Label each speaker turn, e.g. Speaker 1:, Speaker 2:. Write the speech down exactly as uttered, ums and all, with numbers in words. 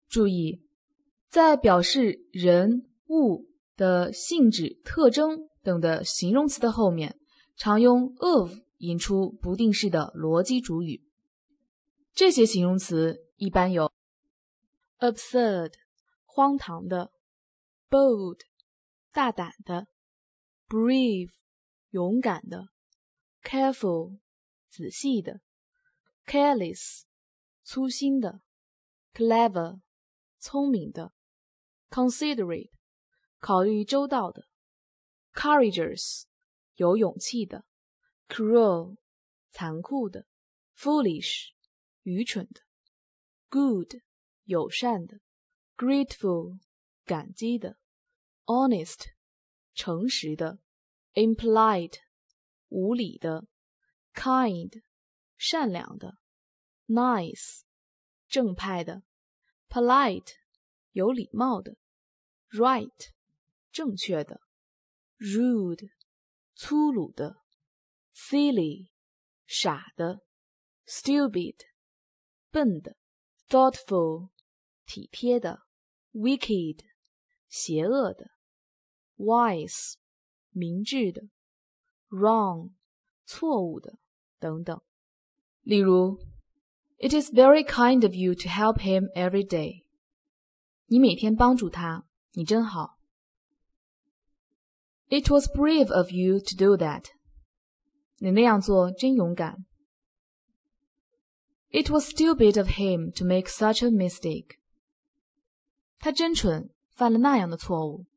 Speaker 1: 注意，在表示人、物的性质、特征等的形容词的后面，常用 of 引出不定式的逻辑主语。这些形容词一般有 absurd 荒唐的， bold 大胆的， brave 勇敢的， careful 仔细的， careless 粗心的， clever 聪明的， considerate 考虑周到的， courageous 有勇气的， cruel 残酷的， foolish 愚蠢的， good 友善的， grateful 感激的， honest 诚实的， impolite 无礼的， kind 善良的， nice 正派的， polite 有礼貌的， right 正确的， rude 粗鲁的， silly 傻的， stupid 笨的， thoughtful 体贴的， wicked 邪恶的， wise 明智的， wrong 错误的等等。例如 It is very kind of you to help him every day. 你每天帮助他，你真好。It was brave of you to do that. 你那样做真勇敢。It was stupid of him to make such a mistake. 他真蠢，犯了那样的错误。